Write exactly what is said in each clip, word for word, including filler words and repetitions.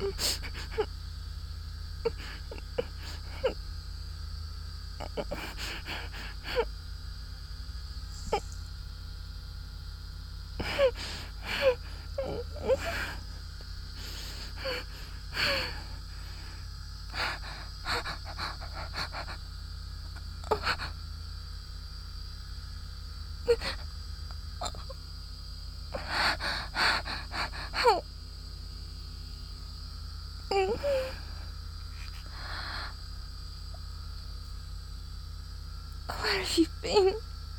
Where have you been?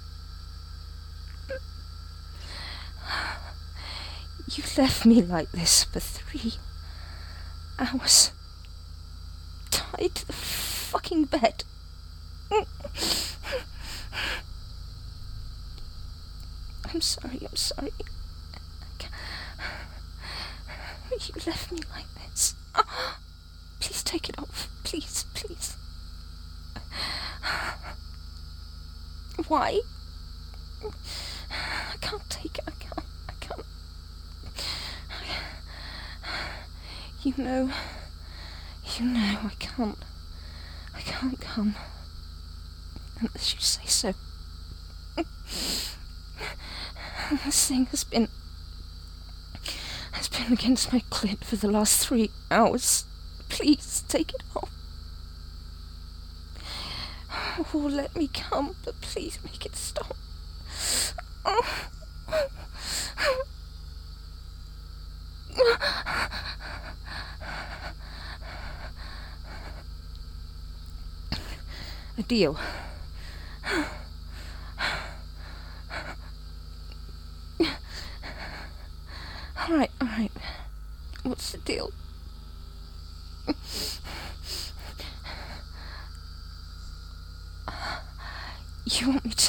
You left me like this for three hours, tied to the fucking bed. I'm sorry, I'm sorry. I can't. You left me like this. Please take it off. Please, please. Why? I can't take it. I can't. I can't. You know. You know I can't. I can't come unless you say so. This thing has been has been against my clit for the last three hours. Please take it off. Oh, let me come, but please make it stop. Oh. A deal. Alright, alright. What's the deal? You want me to...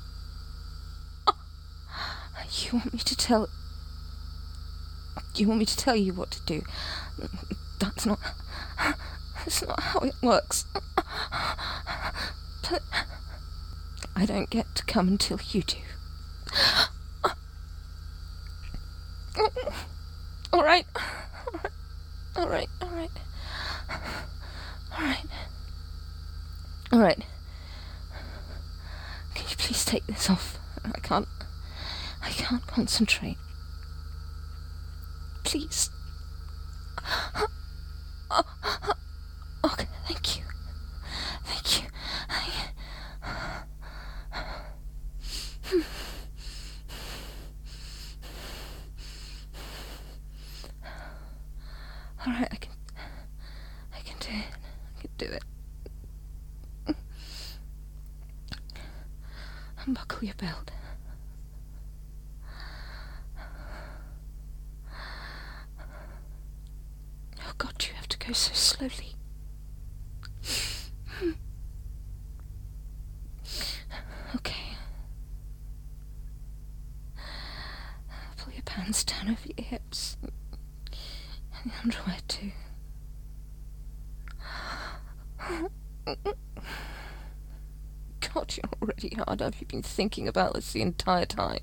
You want me to tell... You want me to tell you what to do? That's not... That's not how it works. But... I don't get to come until you do. Alright. Alright, alright. Alright. Alright. Can you please take this off? I can't... I can't concentrate. Please. Okay, thank you. Thank you. Alright, I can... I can do it. I can do it. Unbuckle your belt. Oh God, you have to go so slowly. Okay. Pull your pants down over your hips. And the underwear too. God, you're already hard. Have you been thinking about this the entire time?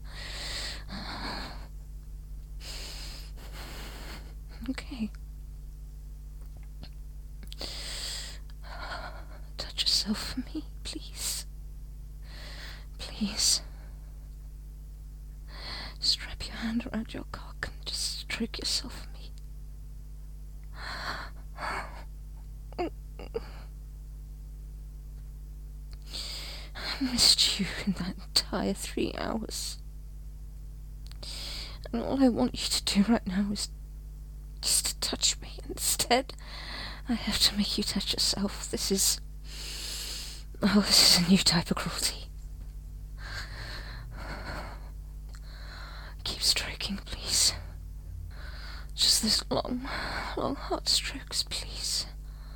Okay. Touch yourself for me, please. Please. Just wrap your hand around your cock and just stroke yourself for me. I missed you in that entire three hours. And all I want you to do right now is just to touch me. Instead, I have to make you touch yourself. This is... Oh, this is a new type of cruelty. Keep stroking, please. Just those long, long hot strokes, please.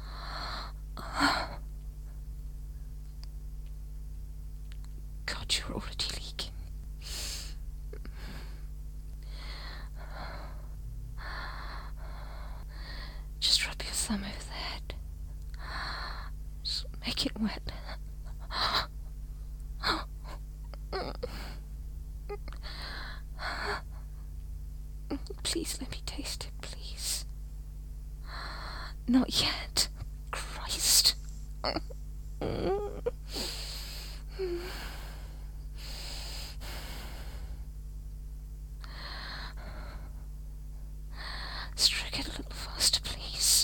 God, you're already leaking. Just rub your thumb over the head. Just make it wet. Please let me taste it, please. Not yet. Christ. Stroke it a little faster, please.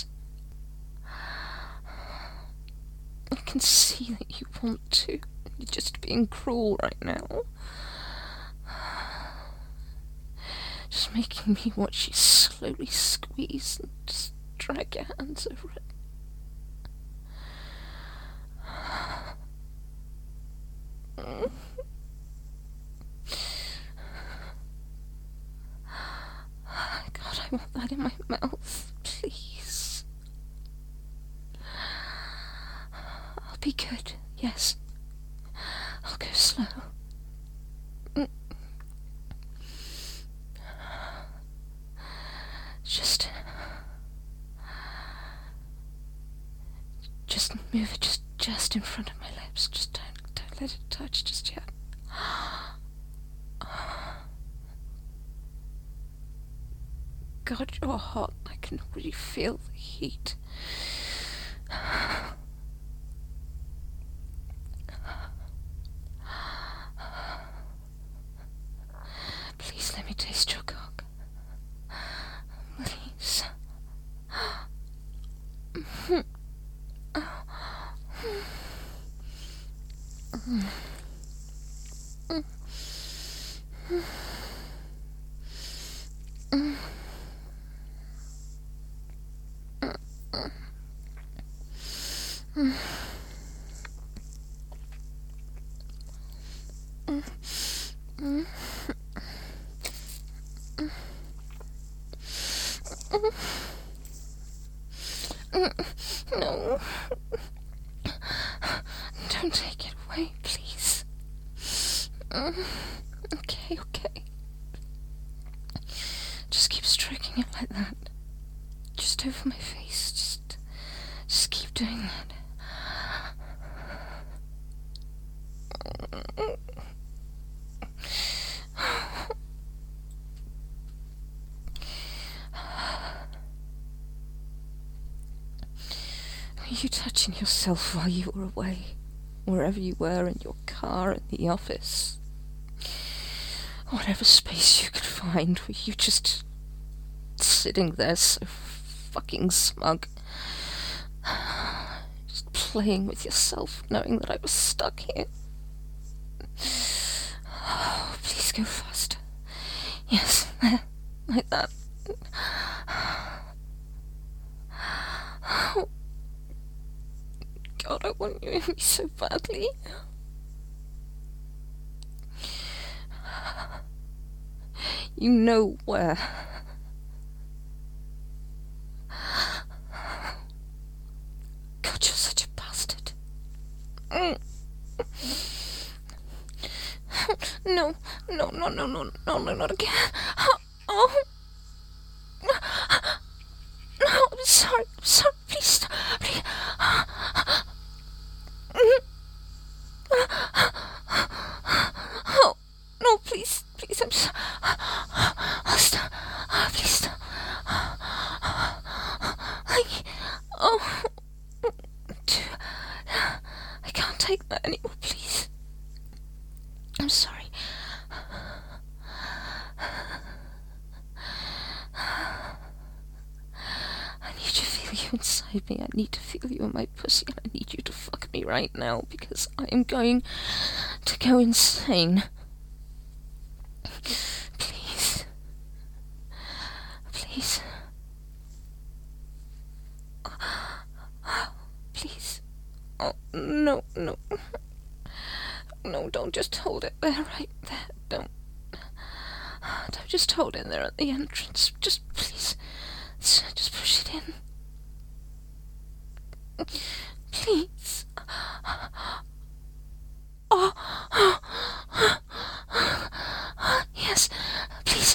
I can see that you want to. You're just being cruel right now. Just making me watch you slowly squeeze and just drag your hands over it. God, I want that in my mouth, please. I'll be good, yes. I'll go slow. Just... Just move it just, just in front of my lips. Just don't, don't let it touch just yet. God, you're hot. I can really feel the heat. Please let me taste your cock. Please. No. Don't take it away, please. Okay, okay. Just keep stroking it like that. Just over my face. Just, just keep doing that. Were you touching yourself while you were away? Wherever you were, in your car, in the office? Whatever space you could find, were you just sitting there so fucking smug? Just playing with yourself, knowing that I was stuck here? Oh, please go faster. Yes, there, like that. Oh, God, I want you in me so badly. You know where. God, you're such a bastard. Mm. No, no, no, no, no, no, no, not again. Oh. No, I'm sorry, I'm sorry, please stop, please. Oh, no, please, please, I'm sorry. Oh, stop, oh, please stop. Like, oh, I can't take that anymore, please. I'm sorry. I need to feel you inside me. I need to feel you in my pussy, and I need you to fuck me right now, because I am going to go insane. Please. Please. Please. Oh, no, no. No, don't just hold it there, right there. Don't. Don't just hold it there at the entrance. Just, please. Just push it in. Please. Oh. Yes. Please.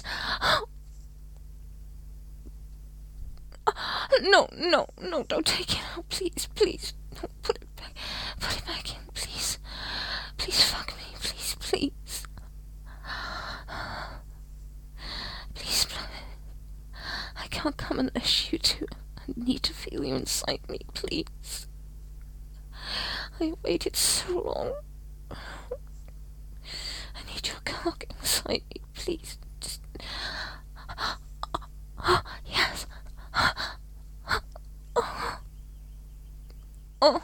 No, no, no, don't take it out. Please, please. No, put it back. Put it back in, please. Please fuck me. Please, please. Please, I can't come unless you do. I need to feel you inside me, please. I waited so long. I need your cock inside me, please. Just... Yes. Oh.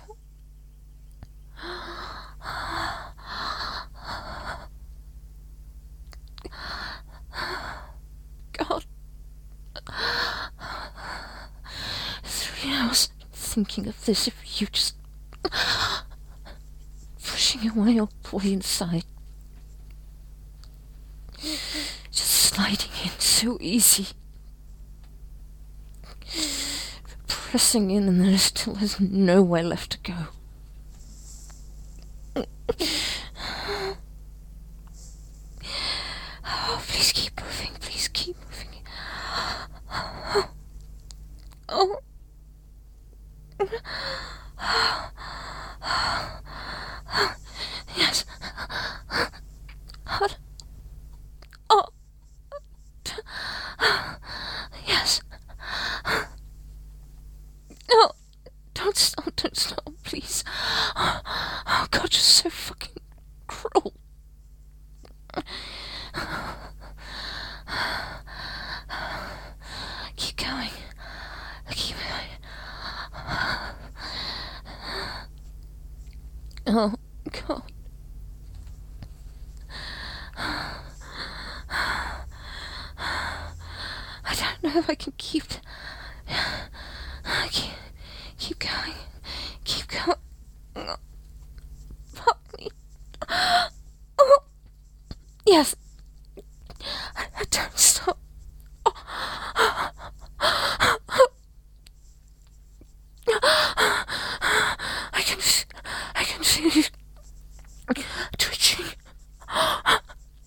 God. Three hours thinking of this, if you just pushing away your boy inside. Just sliding in so easy. Pressing in, and there still is nowhere left to go. Oh, please keep moving, please keep moving. Oh. Yes. Hard. Oh. Yes. No. Don't stop, don't stop, please. Oh, God, you're so fucking cruel. Keep going. Keep going. Oh, God. I don't know if I can keep... Keep, keep going. Keep going. Oh, fuck me. Oh, yes. I, I don't stop. Oh. I can, I can feel you twitching. Oh,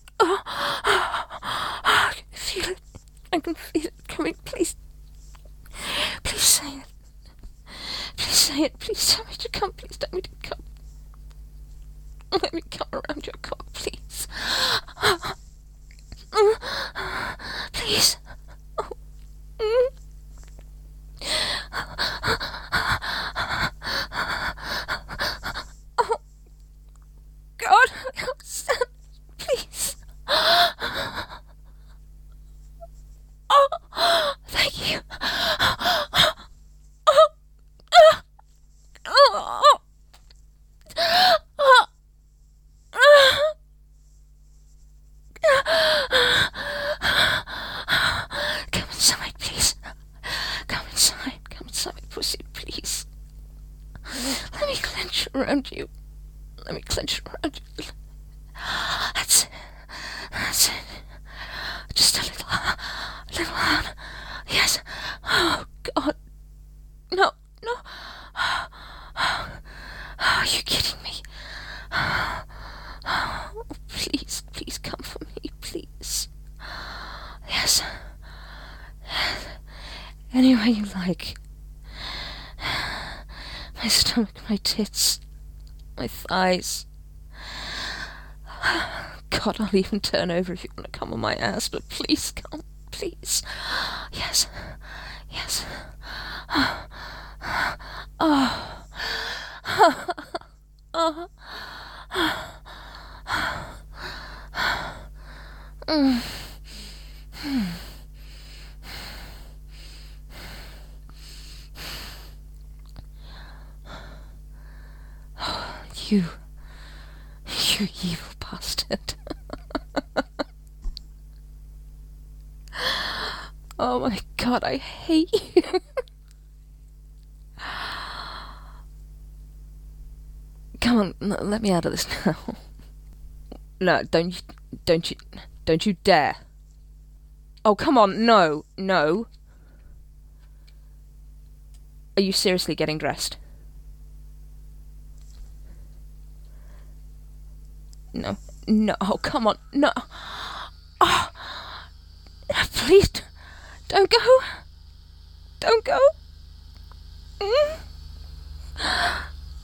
I can feel it. I can feel it coming. Please, please say it. Please say it. Please tell me to come. Please tell me to come. Let me come around your cock, please. Please. Oh. Oh. God, I can't stand it. Please. Oh, thank you. Oh. Oh. Oh. Come inside, please. Come inside. Come inside, pussy, please. Let me clench around you. Let me clench around you. That's it. That's it. Just a little, a little harder. Yes. Oh, God. No, no. Oh, are you kidding me? Oh, please, please come for me, please. Yes. Any way you like. My stomach, my tits, my thighs. God, I'll even turn over if you want to come on my ass, but please come, please. Yes, yes. Oh. Oh. Oh. Mm. You, you evil bastard. Oh my God, I hate you. Come on, let me out of this now. No, don't you, don't you, don't you dare. Oh, come on, no, no. Are you seriously getting dressed? No, no, oh, come on, no. Oh, please, don't go. Don't go. Mm.